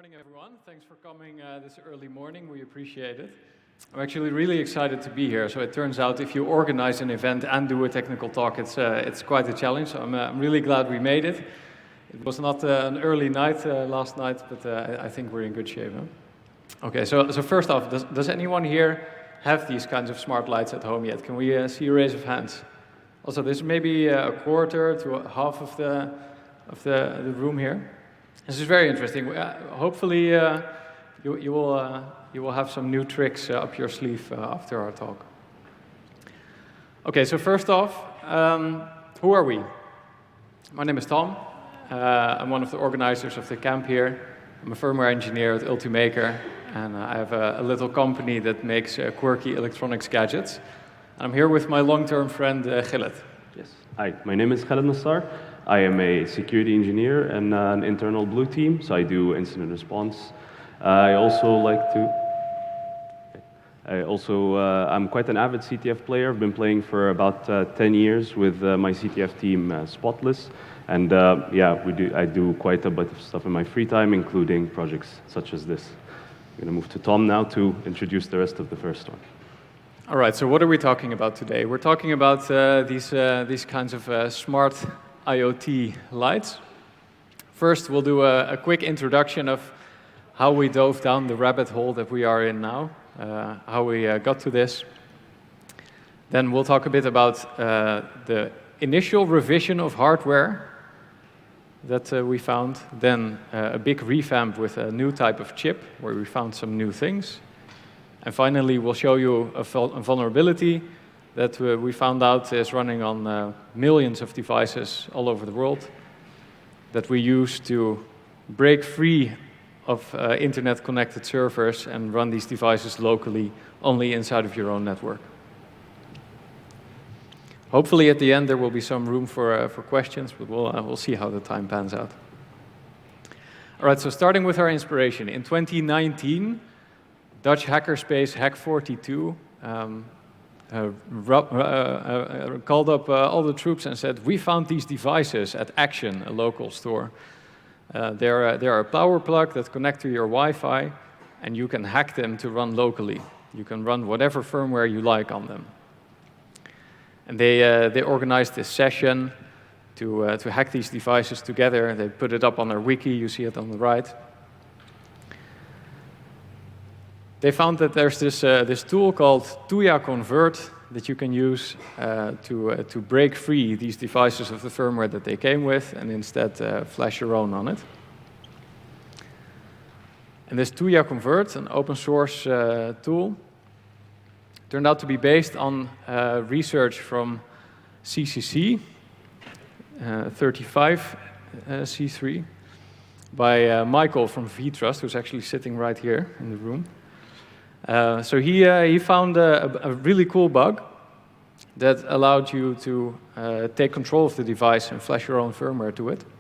morning, everyone. Thanks for coming this early morning. We appreciate it. I'm actually really excited to be here. So it turns out if you organize an event and do a technical talk, it's quite a challenge. So I'm really glad we made it. It was not an early night last night, but I think we're in good shape. Huh? Okay, so first off, does anyone here have these kinds of smart lights at home yet? Can we see a raise of hands? Also, there's maybe a quarter to half of the room here. This is very interesting. Hopefully, you will have some new tricks up your sleeve after our talk. Okay, so first off, who are we? My name is Tom. I'm one of the organizers of the camp here. I'm a firmware engineer at Ultimaker, and I have a little company that makes quirky electronics gadgets. I'm here with my long-term friend, Gillet. Yes. Hi, my name is Khaled Nassar. I am a security engineer and an internal blue team, so I do incident response. I'm quite an avid CTF player. I've been playing for about 10 years with my CTF team, Spotless. And I do quite a bit of stuff in my free time, including projects such as this. I'm going to move to Tom now to introduce the rest of the first one. All right, so what are we talking about today? We're talking about these kinds of smart IoT lights. First, we'll do a quick introduction of how we dove down the rabbit hole that we are in now, how we got to this. Then we'll talk a bit about the initial revision of hardware that we found, then a big revamp with a new type of chip where we found some new things. And finally, we'll show you a vulnerability that we found out is running on millions of devices all over the world that we use to break free of internet-connected servers and run these devices locally only inside of your own network. Hopefully, at the end, there will be some room for questions, but we'll see how the time pans out. All right, so starting with our inspiration. In 2019, Dutch hackerspace Hack42 called up all the troops and said, "We found these devices at Action, a local store. They're a power plug that connect to your Wi-Fi, and you can hack them to run locally. You can run whatever firmware you like on them." And they organized this session to hack these devices together. They put it up on their wiki. You see it on the right. They found that there's this tool called Tuya Convert that you can use to break free these devices of the firmware that they came with and instead flash your own on it. And this Tuya Convert, an open source tool, turned out to be based on research from CCC 35C3 by Michael from vTrust, who's actually sitting right here in the room. So he found a really cool bug that allowed you to take control of the device and flash your own firmware to it.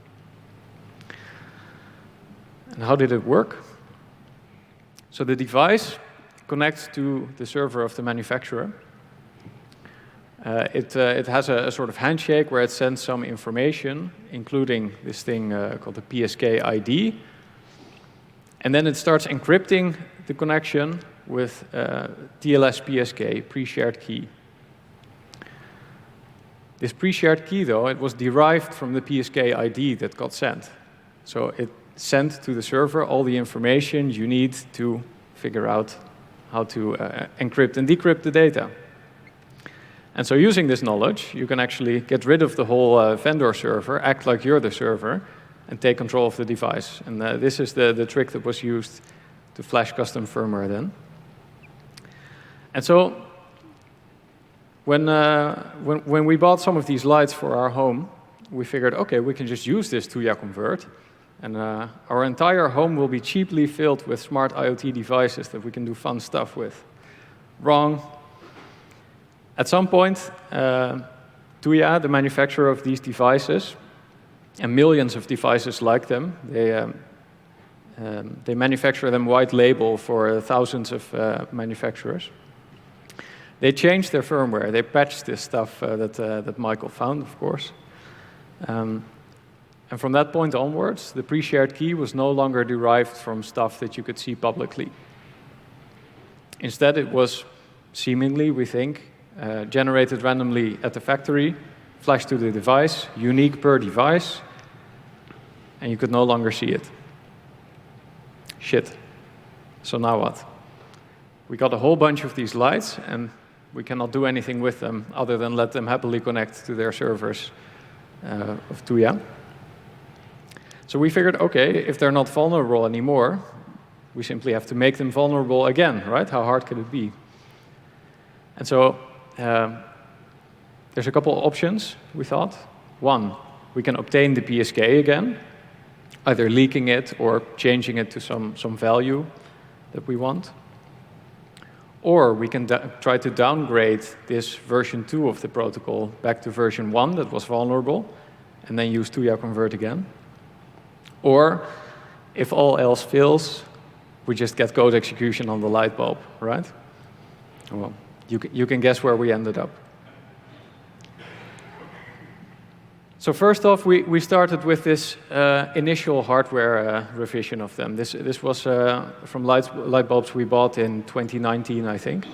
And how did it work? So the device connects to the server of the manufacturer. It has a sort of handshake where it sends some information, including this thing called the PSK ID. And then it starts encrypting the connection with TLS PSK, pre-shared key. This pre-shared key, though, it was derived from the PSK ID that got sent. So it sent to the server all the information you need to figure out how to encrypt and decrypt the data. And so using this knowledge, you can actually get rid of the whole vendor server, act like you're the server, and take control of the device. And this is the trick that was used to flash custom firmware then. And so when we bought some of these lights for our home, we figured, okay, we can just use this Tuya Convert, and our entire home will be cheaply filled with smart IoT devices that we can do fun stuff with. Wrong. At some point, Tuya, the manufacturer of these devices, and millions of devices like them, they manufacture them white label for thousands of manufacturers. They changed their firmware. They patched this stuff that Michael found, of course. And from that point onwards, the pre-shared key was no longer derived from stuff that you could see publicly. Instead, it was seemingly, we think, generated randomly at the factory, flashed to the device, unique per device, and you could no longer see it. Shit. So now what? We got a whole bunch of these lights, and we cannot do anything with them other than let them happily connect to their servers of Tuya. So we figured, okay, if they're not vulnerable anymore, we simply have to make them vulnerable again, right? How hard could it be? And so there's a couple of options, we thought. One, we can obtain the PSK again, either leaking it or changing it to some value that we want. Or we can try to downgrade this version 2 of the protocol back to version 1 that was vulnerable, and then use Tuya Convert again. Or, if all else fails, we just get code execution on the light bulb, right? Well, you can guess where we ended up. So first off, we started with this initial hardware revision of them. This was from light bulbs we bought in 2019, I think.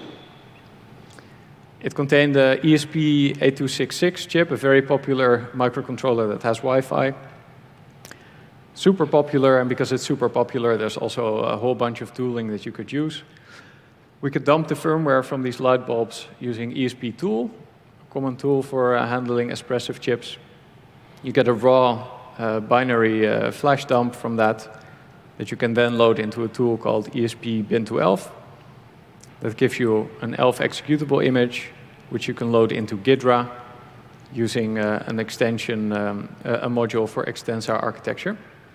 It contained the ESP8266 chip, a very popular microcontroller that has Wi-Fi. Super popular, and because it's super popular, there's also a whole bunch of tooling that you could use. We could dump the firmware from these light bulbs using ESP-Tool, a common tool for handling Espressif chips. You get a raw binary flash dump from that you can then load into a tool called ESP-Bin2Elf that gives you an ELF executable image, which you can load into Ghidra using an extension, a module for Xtensa architecture.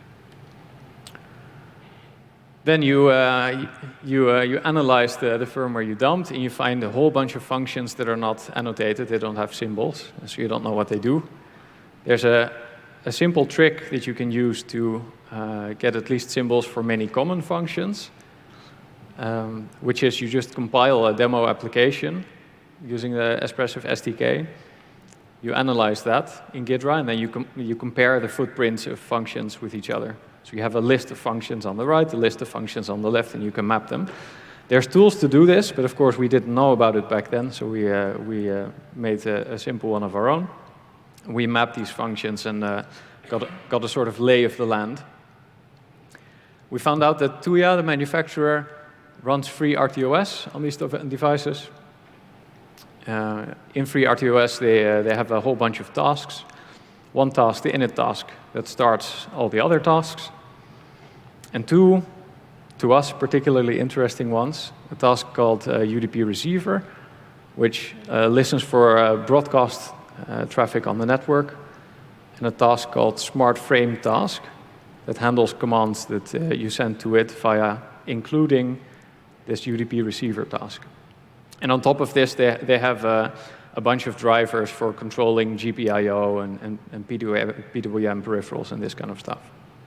Then you analyze the firmware you dumped, and you find a whole bunch of functions that are not annotated. They don't have symbols, so you don't know what they do. There's a simple trick that you can use to get at least symbols for many common functions, which is you just compile a demo application using the Espressif SDK. You analyze that in Ghidra, and then you compare the footprints of functions with each other. So you have a list of functions on the right, a list of functions on the left, and you can map them. There's tools to do this, but of course we didn't know about it back then, so we made a simple one of our own. We mapped these functions and got a sort of lay of the land. We found out that Tuya, the manufacturer, runs FreeRTOS on these devices. In FreeRTOS, they have a whole bunch of tasks. One task, the init task, that starts all the other tasks. And two, to us, particularly interesting ones, a task called UDP receiver, which listens for broadcast traffic on the network, and a task called smart frame task that handles commands that you send to it via including this UDP receiver task. And on top of this, they have a bunch of drivers for controlling GPIO and PWM peripherals and this kind of stuff.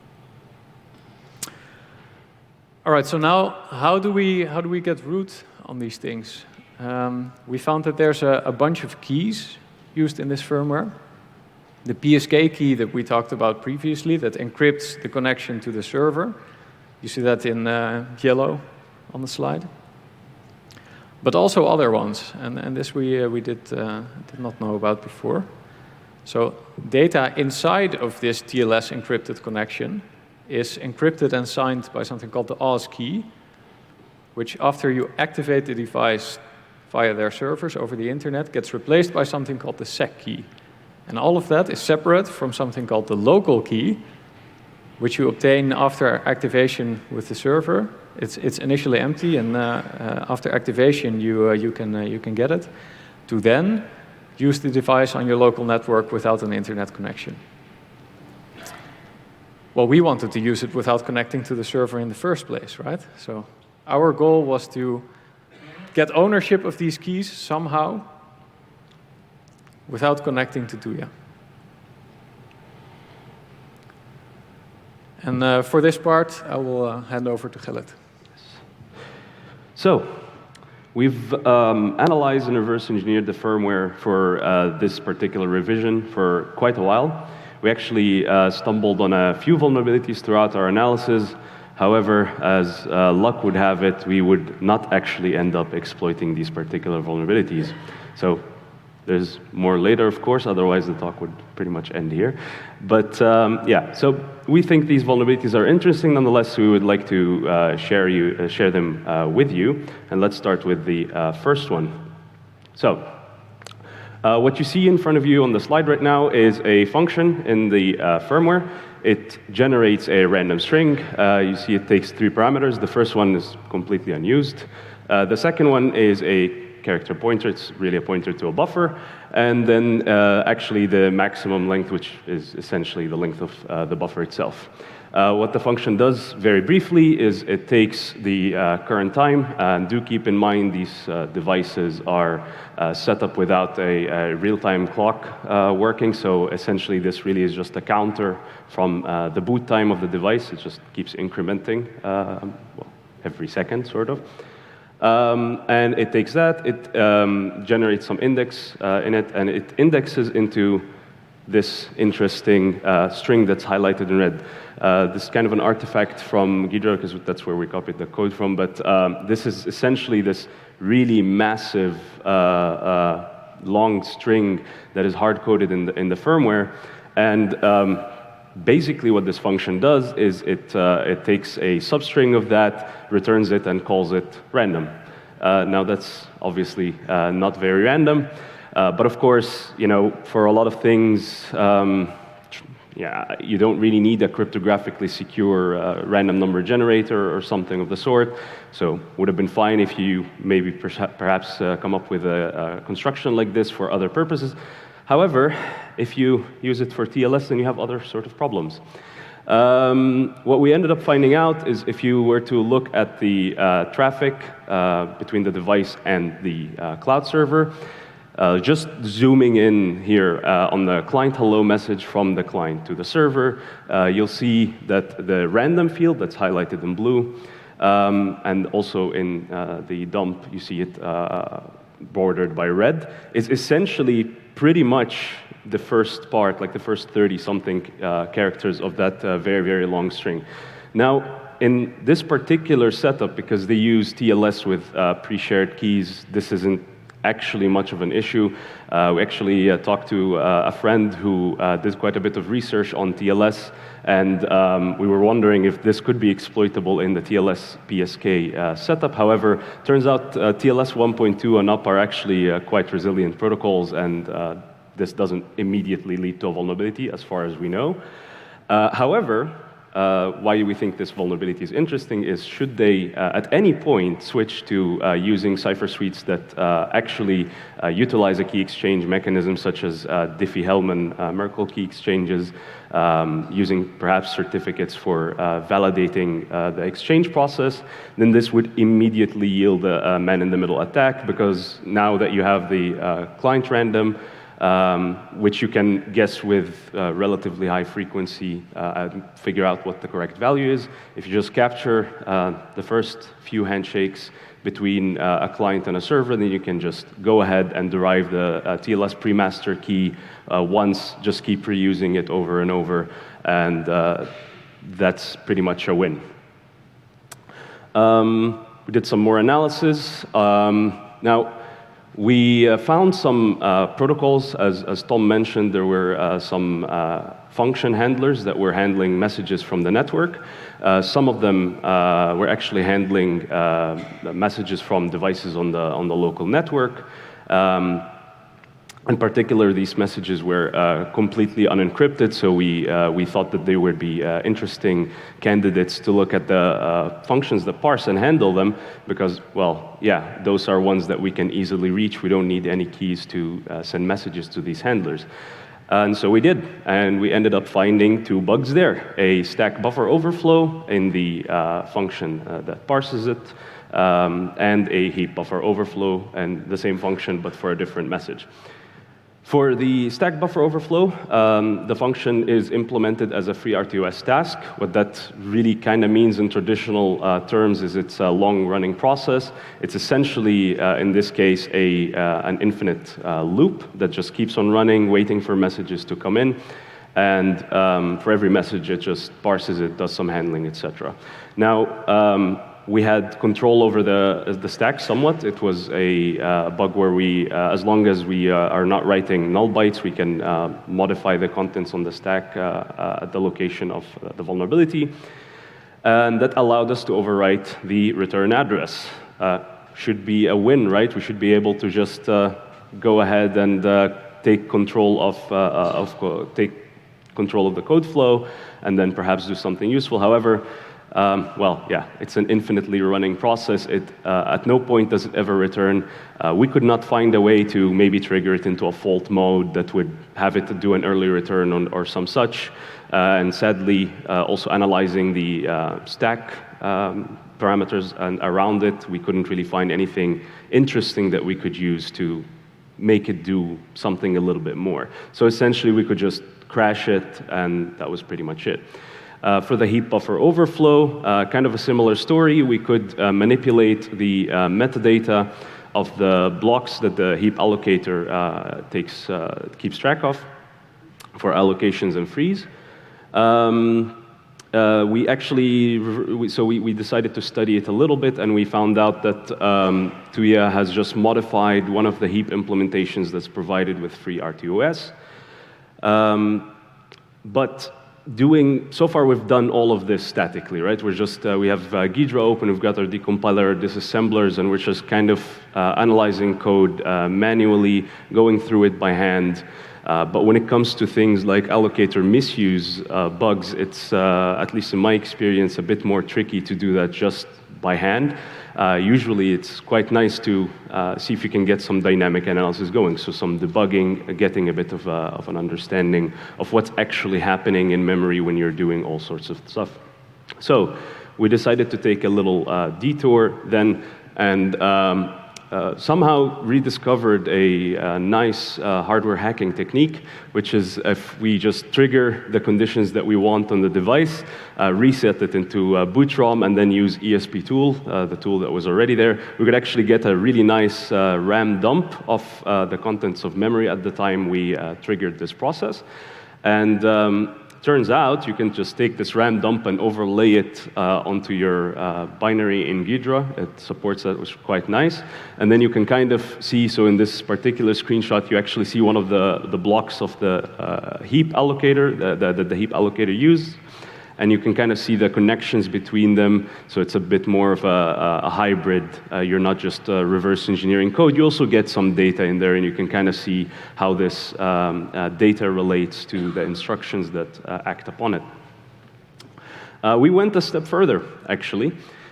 All right, so now how do we get root on these things? We found that there's a bunch of keys used in this firmware. The PSK key that we talked about previously that encrypts the connection to the server. You see that in yellow on the slide. But also other ones, and this we did not know about before. So data inside of this TLS encrypted connection is encrypted and signed by something called the AUS key, which after you activate the device via their servers over the internet gets replaced by something called the SEC key. And all of that is separate from something called the local key, which you obtain after activation with the server. It's initially empty, and after activation you can get it to then use the device on your local network without an internet connection. Well, we wanted to use it without connecting to the server in the first place, right? So our goal was to get ownership of these keys somehow without connecting to Tuya. And for this part, I will hand over to Gillet. So, we've analyzed and reverse engineered the firmware for this particular revision for quite a while. We actually stumbled on a few vulnerabilities throughout our analysis. However, as luck would have it, we would not actually end up exploiting these particular vulnerabilities. So there's more later, of course, otherwise the talk would pretty much end here. But yeah, so we think these vulnerabilities are interesting. Nonetheless, we would like to share them with you. And let's start with the first one. So what you see in front of you on the slide right now is a function in the firmware. It generates a random string. You see it takes 3 parameters. The first one is completely unused. The second one is a character pointer. It's really a pointer to a buffer. And then actually the maximum length, which is essentially the length of the buffer itself. What the function does, very briefly, is it takes the current time. And do keep in mind these devices are set up without a real-time clock working. So essentially, this really is just a counter from the boot time of the device. It just keeps incrementing well, every second, sort of. And it takes that, it generates some index in it, and it indexes into this interesting string that's highlighted in red. This is kind of an artifact from Ghidra, because that's where we copied the code from, but this is essentially this really massive long string that is hard-coded in the firmware. And basically what this function does is it takes a substring of that, returns it, and calls it random. Now that's obviously not very random. But of course, you know, for a lot of things, yeah, you don't really need a cryptographically secure random number generator or something of the sort. So would have been fine if you maybe perhaps come up with a construction like this for other purposes. However, if you use it for TLS, then you have other sort of problems. What we ended up finding out is if you were to look at the traffic between the device and the cloud server, just zooming in here on the client hello message from the client to the server, you'll see that the random field that's highlighted in blue, and also in the dump, you see it bordered by red, is essentially pretty much the first part, like the first 30-something characters of that very, very long string. Now, in this particular setup, because they use TLS with pre-shared keys, this isn't actually much of an issue. We actually talked to a friend who did quite a bit of research on TLS, and we were wondering if this could be exploitable in the TLS PSK setup. However, turns out TLS 1.2 and up are actually quite resilient protocols, and this doesn't immediately lead to a vulnerability as far as we know. However, why we think this vulnerability is interesting is should they at any point switch to using cipher suites that actually utilize a key exchange mechanism such as Diffie-Hellman-Merkle key exchanges, using perhaps certificates for validating the exchange process, then this would immediately yield a man-in-the-middle attack, because now that you have the client random, which you can guess with relatively high frequency and figure out what the correct value is. If you just capture the first few handshakes between a client and a server, then you can just go ahead and derive the TLS pre-master key once, just keep reusing it over and over, and that's pretty much a win. We did some more analysis. Now, we found some protocols, as Tom mentioned. There were some function handlers that were handling messages from the network. Some of them were actually handling messages from devices on the local network. In particular, these messages were completely unencrypted, so we thought that they would be interesting candidates to look at the functions that parse and handle them, because, well, yeah, those are ones that we can easily reach. We don't need any keys to send messages to these handlers. And so we did, and we ended up finding 2 bugs there: a stack buffer overflow in the function that parses it, and a heap buffer overflow, and the same function, but for a different message. For the stack buffer overflow, the function is implemented as a free RTOS task. What that really kind of means in traditional terms is it's a long-running process. It's essentially, in this case, an infinite loop that just keeps on running, waiting for messages to come in. and for every message, it just parses it, does some handling, etc. Now, we had control over the stack somewhat. It was a bug where we, as long as we are not writing null bytes, we can modify the contents on the stack at the location of the vulnerability. And that allowed us to overwrite the return address. Should be a win, right? We should be able to just go ahead and take control of the code flow, and then perhaps do something useful. However, well, yeah, it's an infinitely running process. At no point does it ever return. We could not find a way to maybe trigger it into a fault mode that would have it do an early return or some such. And sadly, also analyzing the stack parameters and around it, we couldn't really find anything interesting that we could use to make it do something a little bit more. So essentially, we could just crash it, and that was pretty much it. For the heap buffer overflow, kind of a similar story. We could manipulate the metadata of the blocks that the heap allocator keeps track of for allocations and frees. We decided to study it a little bit, and we found out that Tuya has just modified one of the heap implementations that's provided with FreeRTOS. But so far we've done all of this statically, right? We have Ghidra open, we've got our decompiler, disassemblers, and we're just kind of analyzing code manually, going through it by hand. But when it comes to things like allocator misuse bugs, it's, at least in my experience, a bit more tricky to do that just by hand. Usually it's quite nice to see if you can get some dynamic analysis going, so some debugging, getting a bit of an understanding of what's actually happening in memory when you're doing all sorts of stuff. So we decided to take a little detour then, and somehow rediscovered a nice hardware hacking technique, which is if we just trigger the conditions that we want on the device, reset it into boot ROM, and then use ESPTool, the tool that was already there, we could actually get a really nice RAM dump of the contents of memory at the time we triggered this process. And turns out you can just take this RAM dump and overlay it onto your binary in Ghidra. It supports that, which is quite nice. And then you can kind of see, so in this particular screenshot, you actually see one of the blocks of the heap allocator that the heap allocator used. And you can kind of see the connections between them. So it's a bit more of a hybrid. You're not just reverse engineering code. You also get some data in there, and you can kind of see how this data relates to the instructions that act upon it. We went a step further, actually.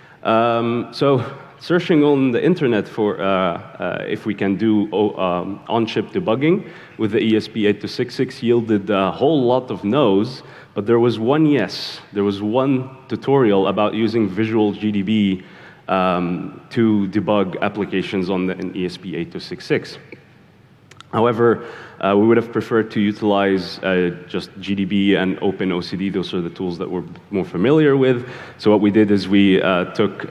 So searching on the internet for if we can do on-chip debugging with the ESP8266 yielded a whole lot of no's. But there was one yes. There was one tutorial about using Visual GDB to debug applications on the ESP8266. However, we would have preferred to utilize just GDB and OpenOCD. Those are the tools that we're more familiar with. So what we did is we forked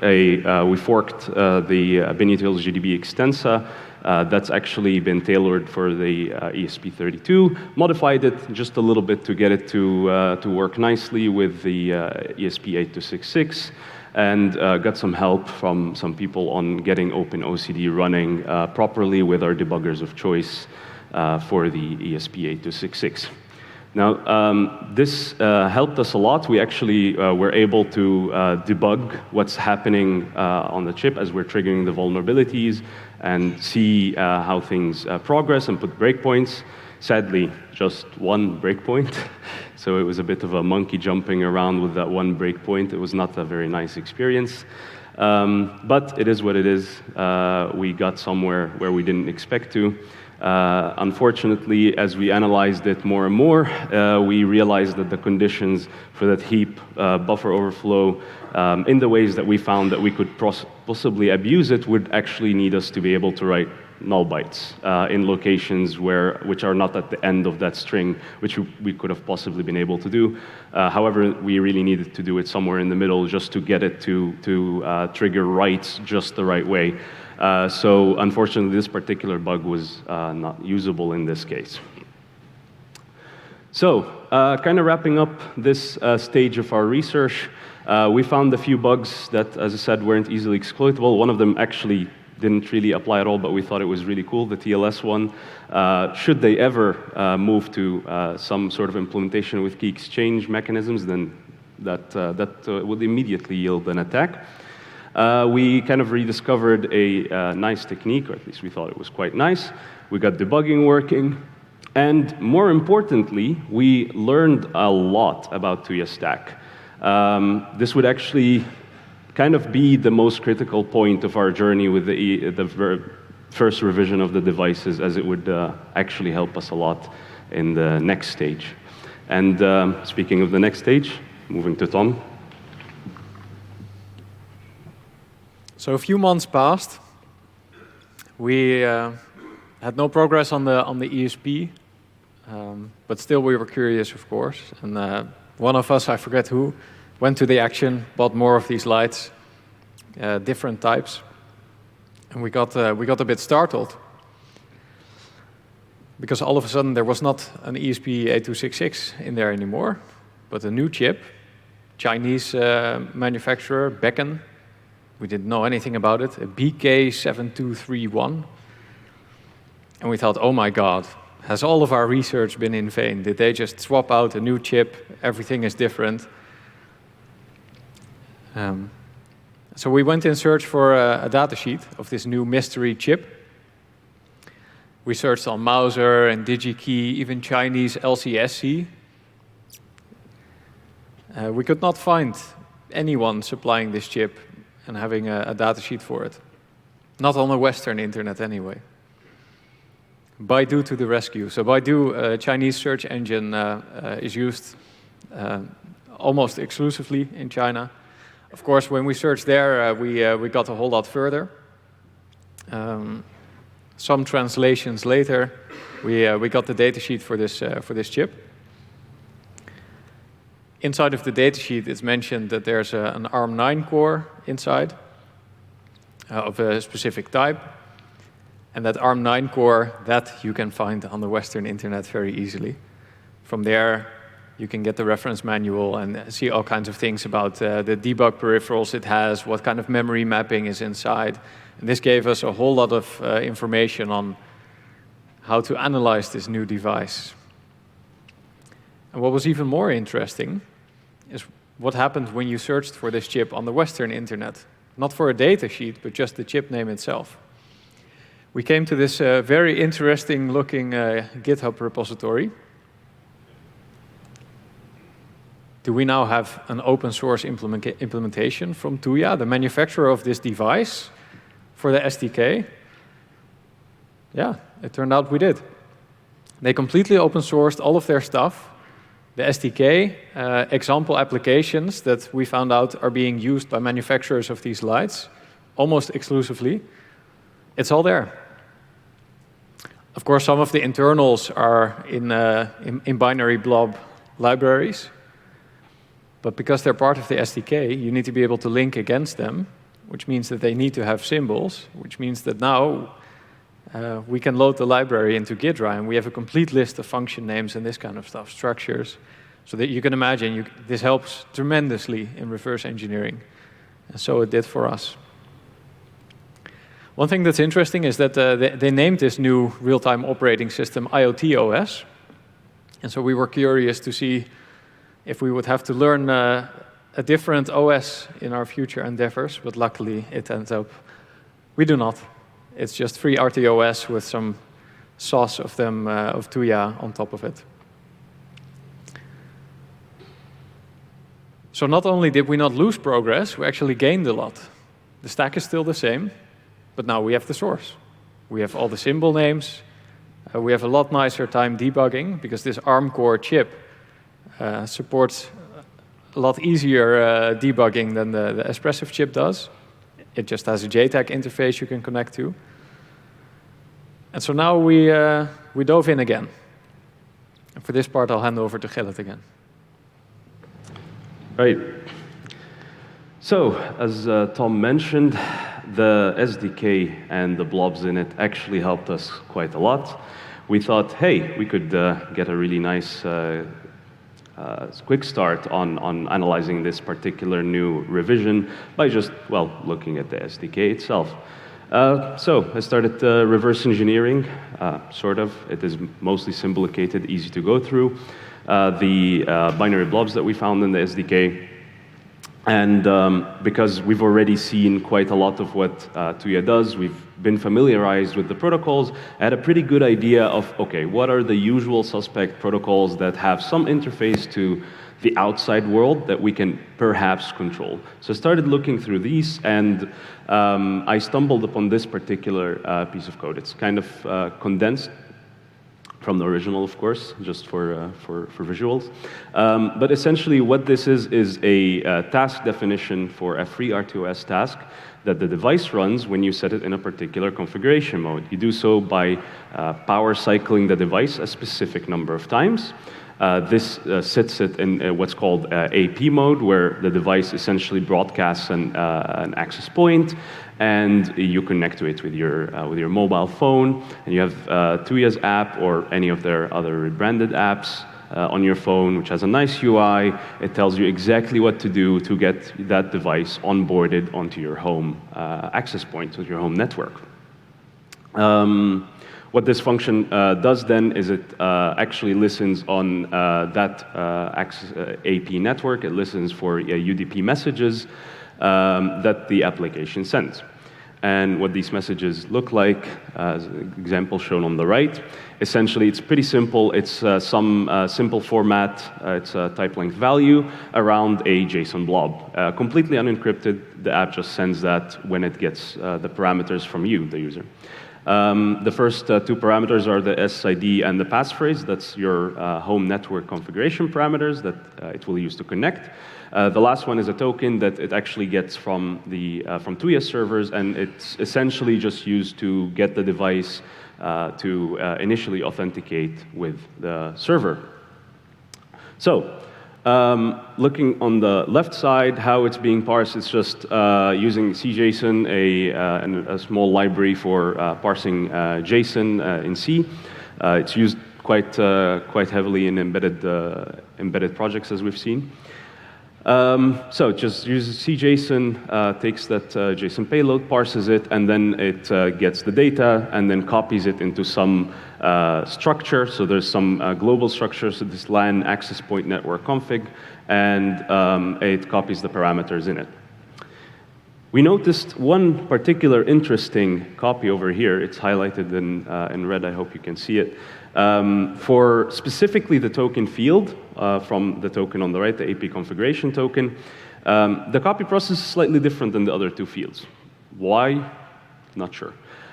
the Binutils GDB Extensa. That's actually been tailored for the ESP32, modified it just a little bit to get it to work nicely with the ESP8266, and got some help from some people on getting OpenOCD running properly with our debuggers of choice for the ESP8266. Now, this helped us a lot. We actually were able to debug what's happening on the chip as we're triggering the vulnerabilities and see how things progress and put breakpoints. Sadly, just one breakpoint. So it was a bit of a monkey jumping around with that one breakpoint. It was not a very nice experience. But it is what it is. We got somewhere where we didn't expect to. Unfortunately, as we analyzed it more and more, we realized that the conditions for that heap buffer overflow, in the ways that we found that we could possibly abuse it, would actually need us to be able to write null bytes in locations which are not at the end of that string, which we could have possibly been able to do. However, we really needed to do it somewhere in the middle just to get it to trigger writes just the right way. So unfortunately, this particular bug was not usable in this case. So, kind of wrapping up this stage of our research, we found a few bugs that, as I said, weren't easily exploitable. One of them actually didn't really apply at all, but we thought it was really cool, the TLS one. Should they ever move to some sort of implementation with key exchange mechanisms, then that would immediately yield an attack. We kind of rediscovered a nice technique, or at least we thought it was quite nice. We got debugging working. And more importantly, we learned a lot about Tuya Stack. This would actually kind of be the most critical point of our journey with the first revision of the devices, as it would actually help us a lot in the next stage. And speaking of the next stage, moving to Tom. So a few months passed. We had no progress on the ESP. But still we were curious, of course, and one of us, I forget who, went to the Action, bought more of these lights, different types, and we got a bit startled because all of a sudden there was not an ESP8266 in there anymore, but a new chip, Chinese manufacturer, Beacon. We didn't know anything about it, a BK7231, and we thought, oh my God. Has all of our research been in vain? Did they just swap out a new chip? Everything is different. So we went in search for a datasheet of this new mystery chip. We searched on Mouser and DigiKey, even Chinese LCSC. We could not find anyone supplying this chip and having a datasheet for it. Not on the Western internet anyway. Baidu to the rescue. So Baidu, a Chinese search engine, is used almost exclusively in China. Of course, when we searched there, we got a whole lot further. Some translations later, we got the datasheet for this chip. Inside of the datasheet, it's mentioned that there's an ARM9 core inside of a specific type. And that ARM9 core, that you can find on the Western internet very easily. From there, you can get the reference manual and see all kinds of things about the debug peripherals it has, what kind of memory mapping is inside. And this gave us a whole lot of information on how to analyze this new device. And what was even more interesting is what happened when you searched for this chip on the Western internet. Not for a data sheet, but just the chip name itself. We came to this very interesting looking GitHub repository. Do we now have an open source implementation from Tuya, the manufacturer of this device, for the SDK? Yeah, it turned out we did. They completely open sourced all of their stuff. The SDK, example applications that we found out are being used by manufacturers of these lights, almost exclusively. It's all there. Of course, some of the internals are in binary blob libraries, but because they're part of the SDK, you need to be able to link against them, which means that they need to have symbols, which means that now we can load the library into Ghidra, and we have a complete list of function names and this kind of stuff, structures, so that you can imagine this helps tremendously in reverse engineering, and so it did for us. One thing that's interesting is that they named this new real-time operating system IoT OS. And so we were curious to see if we would have to learn a different OS in our future endeavors, but luckily it ends up we do not. It's just free RTOS with some sauce of Tuya on top of it. So not only did we not lose progress, we actually gained a lot. The stack is still the same. But now we have the source. We have all the symbol names. We have a lot nicer time debugging because this ARM core chip supports a lot easier debugging than the Espressif chip does. It just has a JTAG interface you can connect to. And so now we dove in again. And for this part, I'll hand over to Gerrit again. Right. So, as Tom mentioned, the SDK and the blobs in it actually helped us quite a lot. we thought, hey, we could get a really nice quick start on analyzing this particular new revision by just, well, looking at the SDK itself. So I started reverse engineering, sort of. It is mostly simplicated, easy to go through. The binary blobs that we found in the SDK. And because we've already seen quite a lot of what Tuya does, we've been familiarized with the protocols, I had a pretty good idea of, okay, what are the usual suspect protocols that have some interface to the outside world that we can perhaps control. So I started looking through these, and I stumbled upon this particular piece of code. It's kind of condensed from the original, of course, just for visuals. But essentially what this is a task definition for a FreeRTOS task that the device runs when you set it in a particular configuration mode. You do so by power cycling the device a specific number of times. This sets it in what's called AP mode, where the device essentially broadcasts an access point, and you connect to it with your mobile phone, and you have Tuya's app or any of their other rebranded apps on your phone, which has a nice UI. It tells you exactly what to do to get that device onboarded onto your home access point, with your home network. What this function does then is it actually listens on that AP network. It listens for UDP messages that the application sends. And what these messages look like, as an example shown on the right, essentially it's pretty simple. It's some simple format. It's a type length value around a JSON blob. Completely unencrypted, the app just sends that when it gets the parameters from you, the user. The first two parameters are the SID and the passphrase. That's your home network configuration parameters that it will use to connect. The last one is a token that it actually gets from Tuya servers, and it's essentially just used to get the device to initially authenticate with the server. So, looking on the left side, how it's being parsed, it's just using CJSON, a small library for parsing JSON in C. It's used quite heavily in embedded projects, as we've seen. So it just uses CJSON, takes that JSON payload, parses it, and then it gets the data and then copies it into some structure. So there's some global structure, so this LAN access point network config, and it copies the parameters in it. We noticed one particular interesting copy over here. It's highlighted in red. I hope you can see it. For specifically the token field, from the token on the right, the AP configuration token, the copy process is slightly different than the other two fields. Why? Not sure.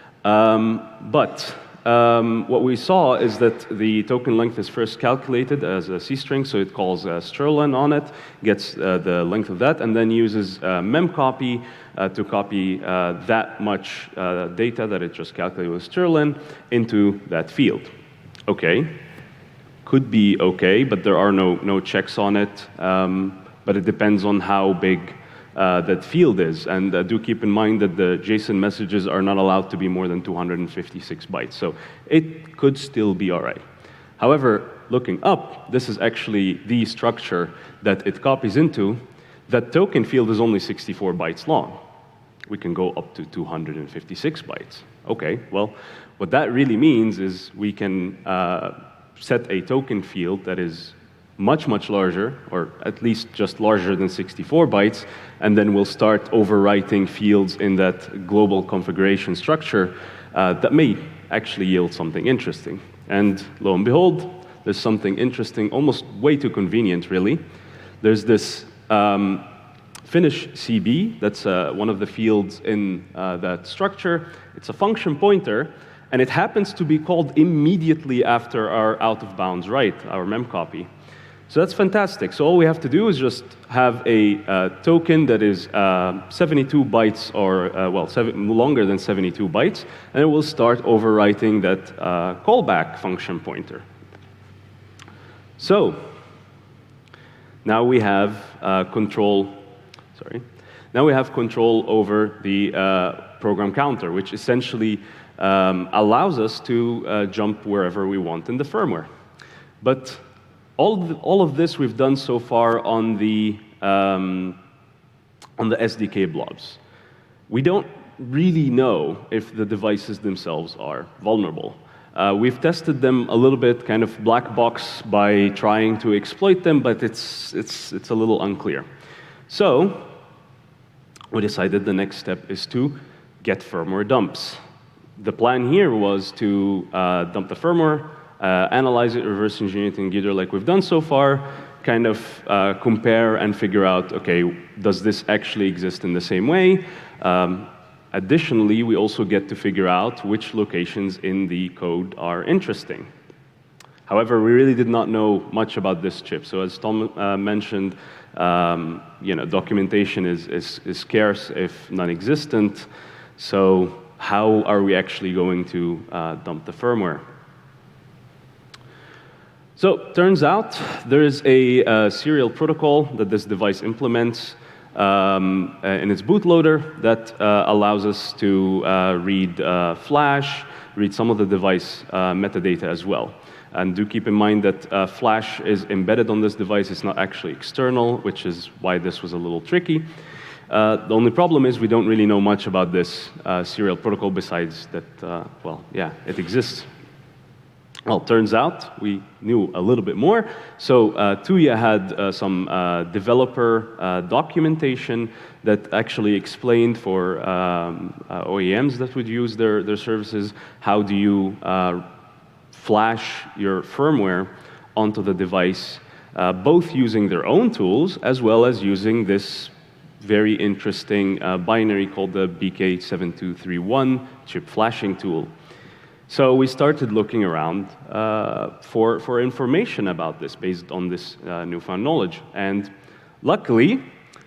But what we saw is that the token length is first calculated as a C string, so it calls strlen on it, gets the length of that, and then uses memcopy to copy that much data that it just calculated with strlen into that field. Okay, could be okay, but there are no checks on it, but it depends on how big that field is. And do keep in mind that the JSON messages are not allowed to be more than 256 bytes, so it could still be all right. However, looking up, this is actually the structure that it copies into. That token field is only 64 bytes long. We can go up to 256 bytes. Okay, well, what that really means is we can set a token field that is much, much larger, or at least just larger than 64 bytes, and then we'll start overwriting fields in that global configuration structure that may actually yield something interesting. And lo and behold, there's something interesting, almost way too convenient, really. There's this finish CB, that's one of the fields in that structure. It's a function pointer, and it happens to be called immediately after our out-of-bounds write, our memcopy. So that's fantastic. So all we have to do is just have a token that is 72 bytes, or longer than 72 bytes, and it will start overwriting that callback function pointer. So now we have control. Sorry. Now we have control over the program counter, which essentially allows us to jump wherever we want in the firmware. But all of this we've done so far on the SDK blobs. We don't really know if the devices themselves are vulnerable. We've tested them a little bit, kind of black box, by trying to exploit them, but it's a little unclear. So we decided the next step is to get firmware dumps. The plan here was to dump the firmware, analyze it, reverse engineer it in Gitter like we've done so far, kind of compare and figure out, okay, does this actually exist in the same way? Additionally, we also get to figure out which locations in the code are interesting. However, we really did not know much about this chip. So as Tom mentioned, documentation is scarce, if non-existent. So how are we actually going to dump the firmware? So turns out there is a serial protocol that this device implements in its bootloader that allows us to read flash, read some of the device metadata as well. And do keep in mind that flash is embedded on this device. It's not actually external, which is why this was a little tricky. The only problem is we don't really know much about this serial protocol besides that, it exists. Well, turns out we knew a little bit more. So Tuya had some developer documentation that actually explained for OEMs that would use their services, how do you flash your firmware onto the device, both using their own tools as well as using this very interesting binary called the BK7231 chip flashing tool. So we started looking around for information about this based on this newfound knowledge. And luckily,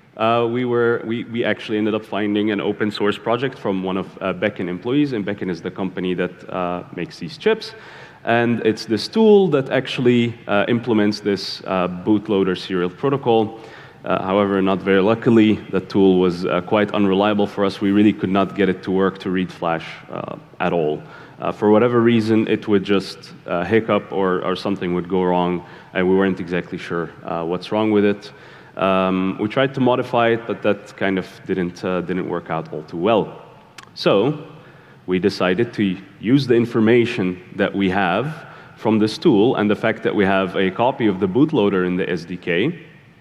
we actually ended up finding an open source project from one of Beacon employees, and Beacon is the company that makes these chips. And it's this tool that actually implements this bootloader serial protocol. However, not very luckily, the tool was quite unreliable for us. We really could not get it to work to read flash at all. For whatever reason, it would just hiccup or something would go wrong, and we weren't exactly sure what's wrong with it. We tried to modify it, but that kind of didn't work out all too well. So we decided to use the information that we have from this tool and the fact that we have a copy of the bootloader in the SDK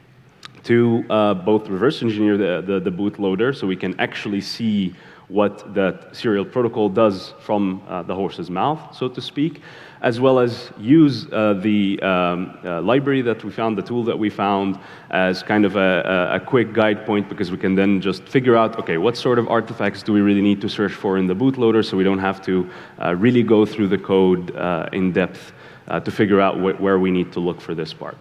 to both reverse engineer the bootloader so we can actually see what that serial protocol does from the horse's mouth, so to speak, as well as use the library that we found, the tool that we found, as kind of a quick guide point, because we can then just figure out, okay, what sort of artifacts do we really need to search for in the bootloader so we don't have to really go through the code in depth to figure out where we need to look for this part.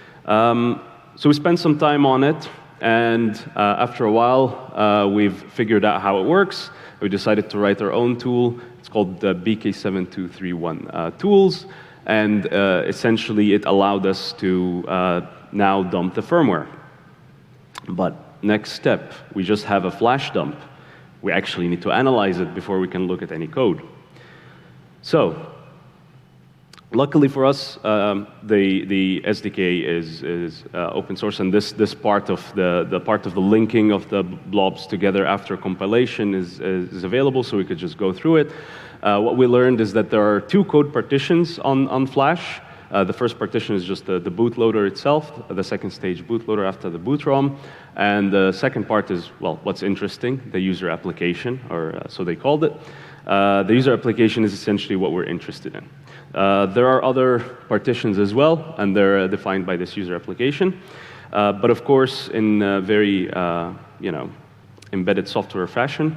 So we spent some time on it. And after a while, we've figured out how it works. We decided to write our own tool. It's called the BK7231 tools. And essentially, it allowed us to now dump the firmware. But next step, we just have a flash dump. We actually need to analyze it before we can look at any code. So luckily for us, the SDK is open source, and this part of the part of the linking of the blobs together after compilation is available, so we could just go through it. What we learned is that there are two code partitions on Flash. The first partition is just the bootloader itself, the second stage bootloader after the boot ROM, and the second part is, well, what's interesting, the user application, or so they called it. The user application is essentially what we're interested in. There are other partitions as well, and they're defined by this user application. But of course, in very embedded software fashion,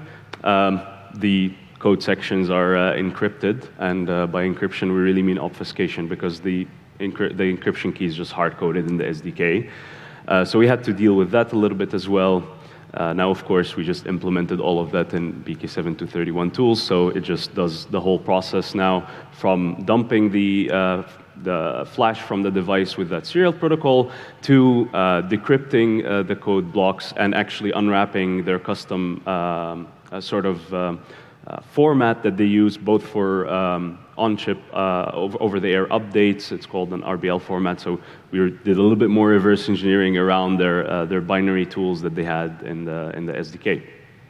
the code sections are encrypted, and by encryption we really mean obfuscation, because the encryption key is just hard-coded in the SDK. So we had to deal with that a little bit as well. Now, of course, we just implemented all of that in BK7231 tools, so it just does the whole process now from dumping the the flash from the device with that serial protocol to decrypting the code blocks and actually unwrapping their custom sort of format that they use both for on-chip, over-the-air updates. It's called an RBL format. So we did a little bit more reverse engineering around their binary tools that they had in the SDK.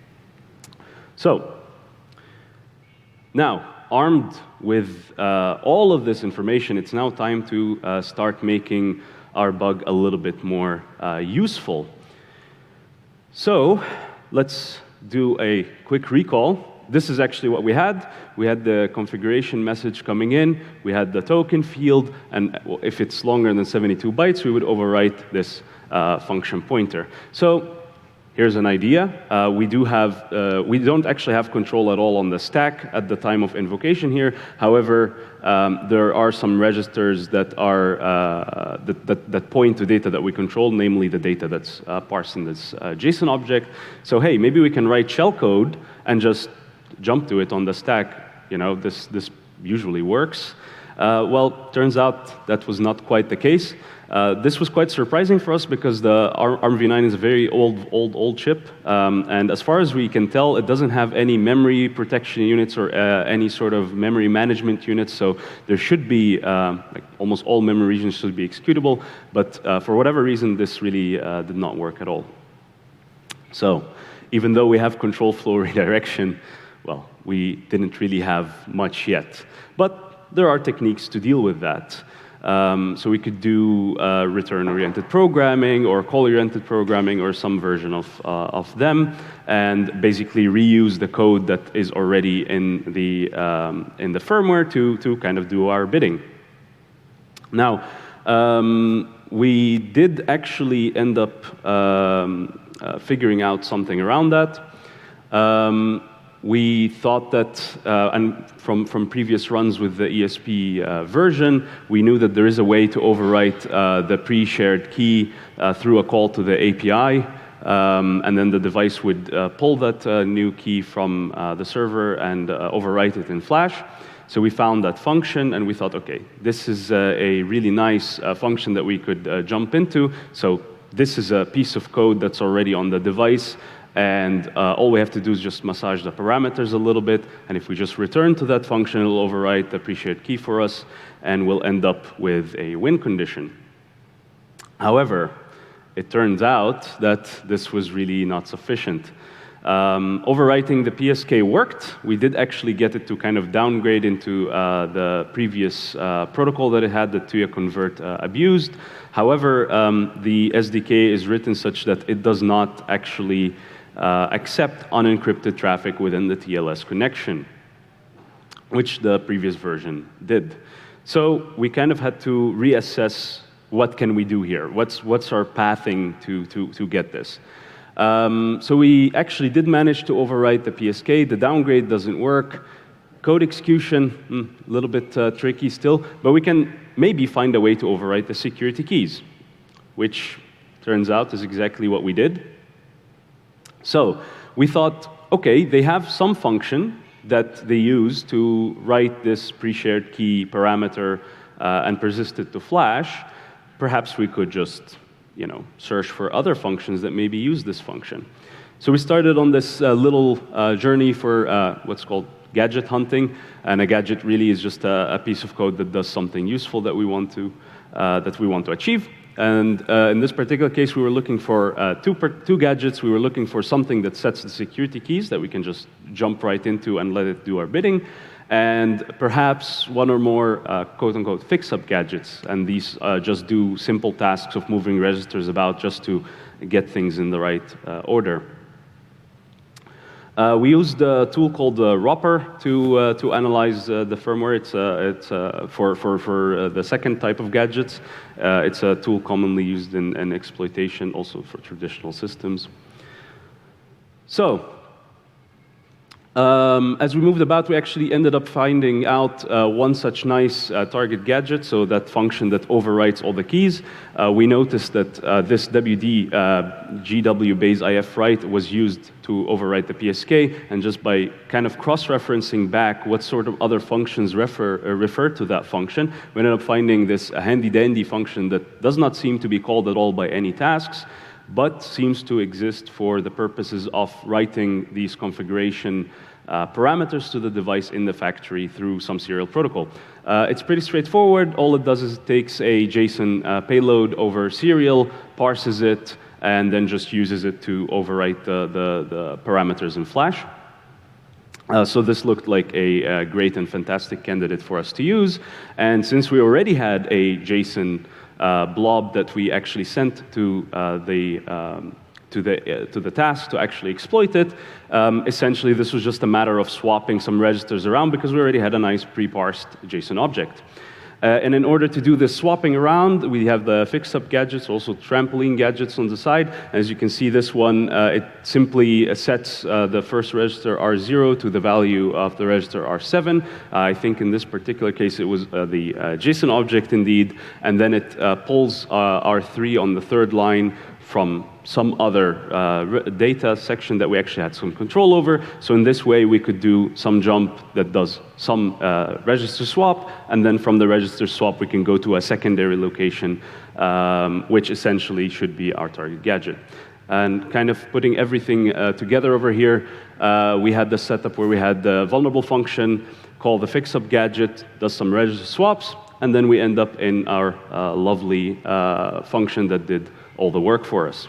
So now, armed with all of this information, it's now time to start making our bug a little bit more useful. So let's do a quick recall. This is actually what we had. We had the configuration message coming in. We had the token field, and if it's longer than 72 bytes, we would overwrite this function pointer. So here's an idea. We don't actually have control at all on the stack at the time of invocation here. However, there are some registers that are that point to data that we control, namely the data that's parsed in this JSON object. So hey, maybe we can write shellcode and just jump to it on the stack. You know, this usually works. Well, turns out that was not quite the case. This was quite surprising for us because the ARMv9 is a very old chip, and as far as we can tell, it doesn't have any memory protection units or any sort of memory management units. So there should be like almost all memory regions should be executable, but for whatever reason, this really did not work at all. So even though we have control flow redirection, well, we didn't really have much yet. But there are techniques to deal with that. So we could do return-oriented programming or call-oriented programming or some version of them, and basically reuse the code that is already in the firmware to kind of do our bidding. Now, we did actually end up figuring out something around that. We thought that, and from previous runs with the ESP version, we knew that there is a way to overwrite the pre-shared key through a call to the API, and then the device would pull that new key from the server and overwrite it in Flash. So we found that function, and we thought, okay, this is a really nice function that we could jump into. So this is a piece of code that's already on the device. And all we have to do is just massage the parameters a little bit, and if we just return to that function, it'll overwrite the pre-shared key for us, and we'll end up with a win condition. However, it turns out that this was really not sufficient. Overwriting the PSK worked. We did actually get it to kind of downgrade into the previous protocol that it had, that Tuya Convert abused. However, the SDK is written such that it does not actually accept unencrypted traffic within the TLS connection, which the previous version did. So we kind of had to reassess what can we do here. What's our pathing to get this? So we actually did manage to overwrite the PSK. The downgrade doesn't work. Code execution, a little bit tricky still, but we can maybe find a way to overwrite the security keys, which turns out is exactly what we did. So we thought, okay, they have some function that they use to write this pre-shared key parameter and persist it to Flash. Perhaps we could just, you know, search for other functions that maybe use this function. So we started on this little journey for what's called gadget hunting, and a gadget really is just a piece of code that does something useful that we want to achieve. And in this particular case, we were looking for two gadgets. We were looking for something that sets the security keys that we can just jump right into and let it do our bidding, and perhaps one or more quote-unquote fix-up gadgets. And these just do simple tasks of moving registers about just to get things in the right order. We used a tool called Ropper to analyze the firmware. It's for the second type of gadgets. It's a tool commonly used in exploitation, also for traditional systems. So As we moved about, we actually ended up finding out one such nice target gadget, so that function that overwrites all the keys. We noticed that this WD GW base IF write was used to overwrite the PSK, and just by kind of cross-referencing back what sort of other functions refer to that function, we ended up finding this handy-dandy function that does not seem to be called at all by any tasks, but seems to exist for the purposes of writing these configuration parameters to the device in the factory through some serial protocol. It's pretty straightforward. All it does is it takes a JSON payload over serial, parses it, and then just uses it to overwrite the parameters in Flash. So this looked like a great and fantastic candidate for us to use. And since we already had a JSON blob that we actually sent to the task to actually exploit it. Essentially, this was just a matter of swapping some registers around because we already had a nice pre-parsed JSON object. And in order to do this swapping around, we have the fix-up gadgets, also trampoline gadgets on the side. As you can see, this one, it simply sets the first register R0 to the value of the register R7. I think in this particular case, it was the JSON object indeed. And then it pulls R3 on the third line from some other data section that we actually had some control over. So in this way, we could do some jump that does some register swap, and then from the register swap, we can go to a secondary location, which essentially should be our target gadget. And kind of putting everything together over here, we had the setup where we had the vulnerable function, call the fix-up gadget, does some register swaps, and then we end up in our lovely function that did all the work for us.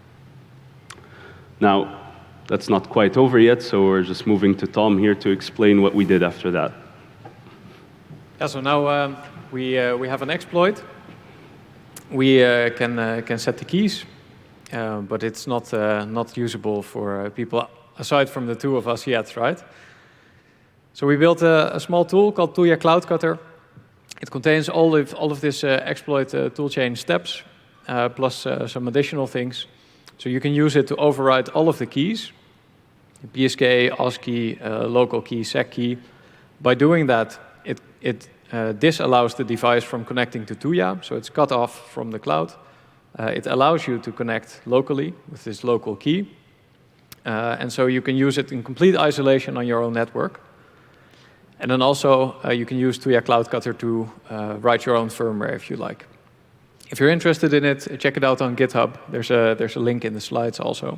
Now, that's not quite over yet, so we're just moving to Tom here to explain what we did after that. Yeah, so now we have an exploit. We can set the keys, but it's not usable for people aside from the two of us yet, right? So we built a small tool called Tuya Cloud Cutter. It contains all of this exploit toolchain steps, plus some additional things. So you can use it to override all of the keys, PSK, ASCII, local key, sec key. By doing that, it disallows the device from connecting to Tuya, so it's cut off from the cloud. It allows you to connect locally with this local key. And so you can use it in complete isolation on your own network. And then also, you can use Tuya Cloud Cutter to write your own firmware if you like. If you're interested in it, check it out on GitHub. There's a link in the slides also.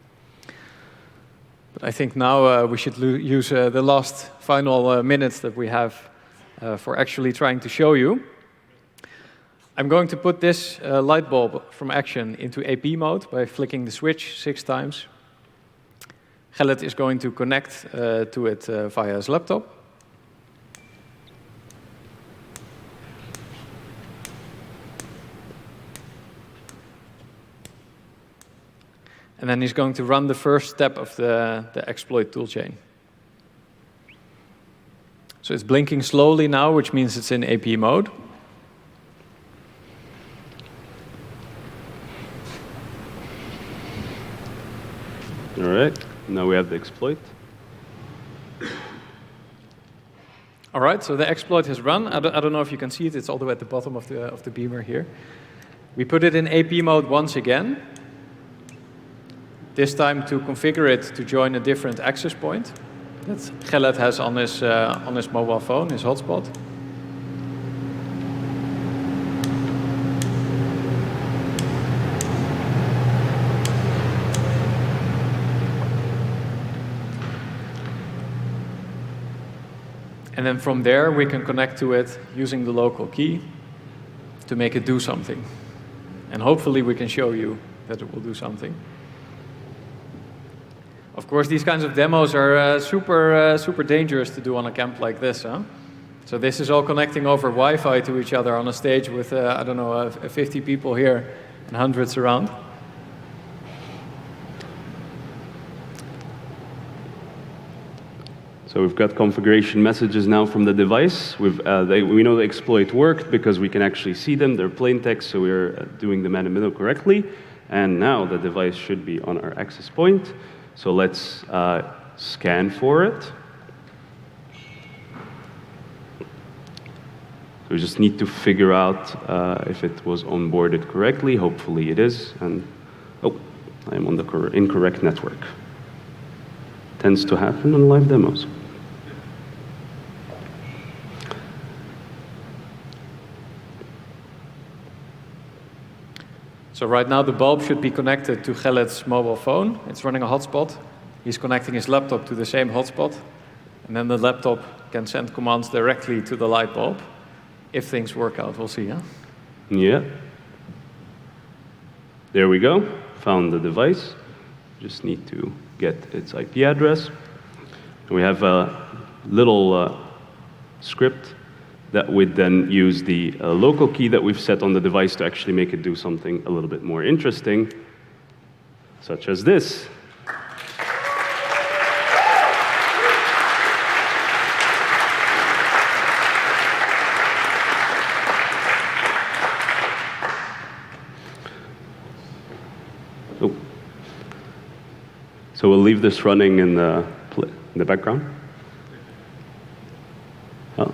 But I think now we should use the last final minutes that we have for actually trying to show you. I'm going to put this light bulb from Action into AP mode by flicking the switch 6 times. Gerrit is going to connect to it via his laptop. And then he's going to run the first step of the exploit toolchain. So it's blinking slowly now, which means it's in AP mode. All right, now we have the exploit. All right, so the exploit has run. I don't know if you can see it. It's all the way at the bottom of the beamer here. We put it in AP mode once again. This time to configure it to join a different access point that Gerrit has on his mobile phone, his hotspot. And then from there, we can connect to it using the local key to make it do something. And hopefully we can show you that it will do something. Of course, these kinds of demos are super dangerous to do on a camp like this. Huh? So this is all connecting over Wi-Fi to each other on a stage with, 50 people here and hundreds around. So we've got configuration messages now from the device. We know the exploit worked because we can actually see them. They're plain text, so we're doing the man-in-the-middle correctly. And now the device should be on our access point. So let's scan for it. We just need to figure out if it was onboarded correctly. Hopefully it is. And oh, I'm on the incorrect network. Tends to happen on live demos. So right now the bulb should be connected to Khaled's mobile phone. It's running a hotspot. He's connecting his laptop to the same hotspot. And then the laptop can send commands directly to the light bulb. If things work out, we'll see, huh? Yeah. There we go. Found the device. Just need to get its IP address. We have a little script that would then use the local key that we've set on the device to actually make it do something a little bit more interesting, such as this. Oh. So we'll leave this running in the background. Oh.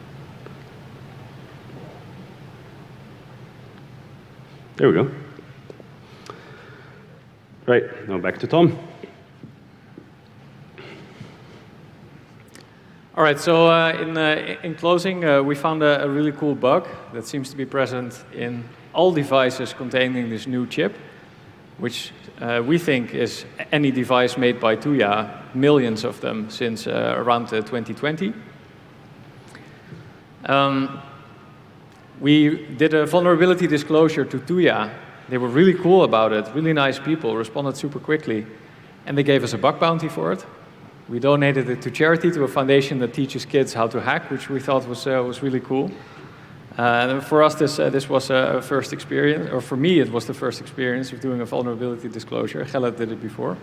There we go. Right, now back to Tom. All right, so in closing, we found a really cool bug that seems to be present in all devices containing this new chip, which we think is any device made by Tuya, millions of them since around 2020. We did a vulnerability disclosure to Tuya. They were really cool about it, really nice people, responded super quickly, and they gave us a bug bounty for it. We donated it to charity, to a foundation that teaches kids how to hack, which we thought was really cool. And for us, this was a first experience, or for me, it was the first experience of doing a vulnerability disclosure. Khaled did it before.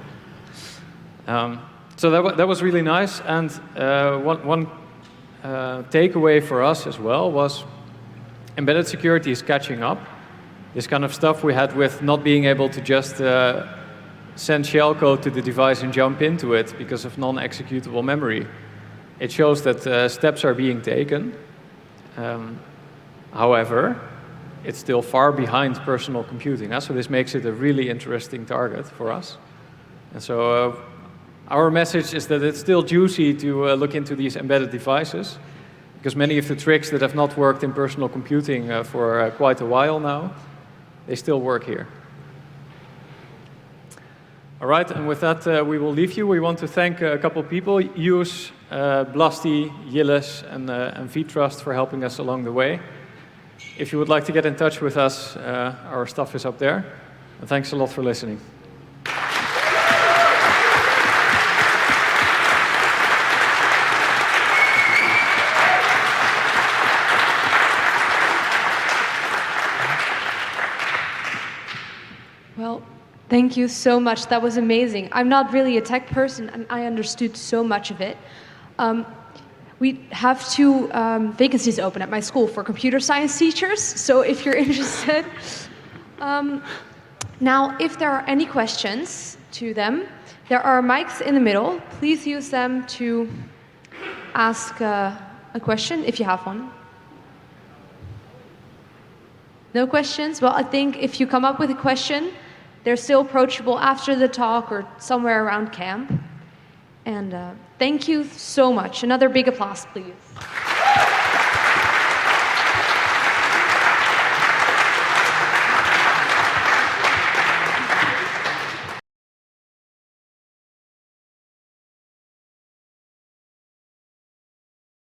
So that was really nice. And one takeaway for us as well was embedded security is catching up. This kind of stuff we had with not being able to just send shellcode to the device and jump into it because of non-executable memory. It shows that steps are being taken. However, it's still far behind personal computing. So this makes it a really interesting target for us. And so our message is that it's still juicy to look into these embedded devices, because many of the tricks that have not worked in personal computing for quite a while now, they still work here. All right, and with that, we will leave you. We want to thank a couple of people, Yus, Blasti, Yilles, and VTrust for helping us along the way. If you would like to get in touch with us, our stuff is up there. And thanks a lot for listening. Well, thank you so much. That was amazing. I'm not really a tech person, and I understood so much of it. We have 2 vacancies open at my school for computer science teachers, so if you're interested. Now, if there are any questions to them, there are mics in the middle. Please use them to ask a question, if you have one. No questions? Well, I think if you come up with a question, they're still approachable after the talk or somewhere around camp. And thank you so much. Another big applause, please.